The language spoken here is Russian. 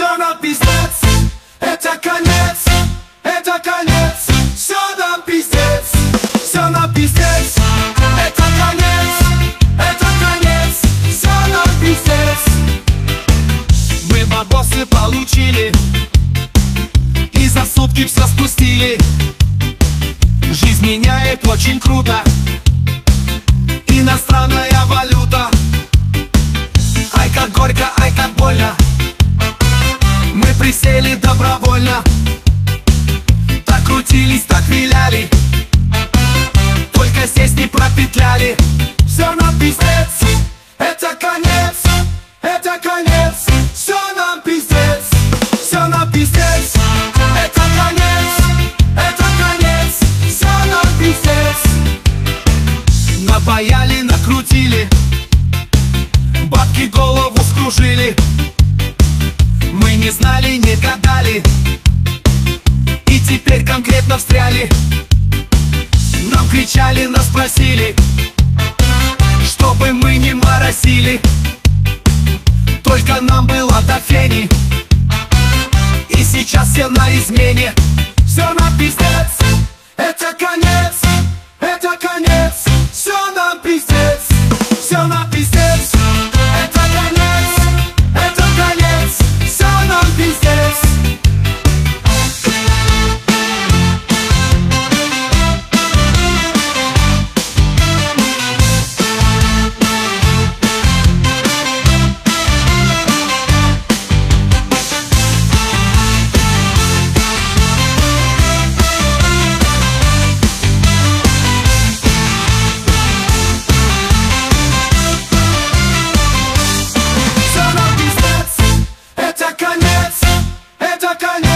Все на пиздец, это конец, это конец. Все на пиздец, все на пиздец, это конец, это конец. Все на пиздец. Мы бабосы получили и за сутки все спустили. Жизнь меняет очень круто, иностранная валюта. Ай, как горько, ай, как больно. Мы присели добровольно. Так крутились, так виляли, только здесь не пропетляли. Все на пиздец, это конец, это конец. Все на пиздец, все на пиздец, это конец, это конец. Все на пиздец. Напаяли, накрутили, бабки голову скружили. Мы не знали, не гадали, и теперь конкретно встряли. Нам кричали, нас просили, чтобы мы не моросили. Только нам было до фени, и сейчас все на измене. Все на пиздец, это конец, это конец. Все на пиздец, все на пиздец, это конец, это конец. Все на пиздец. Это конец, это конец.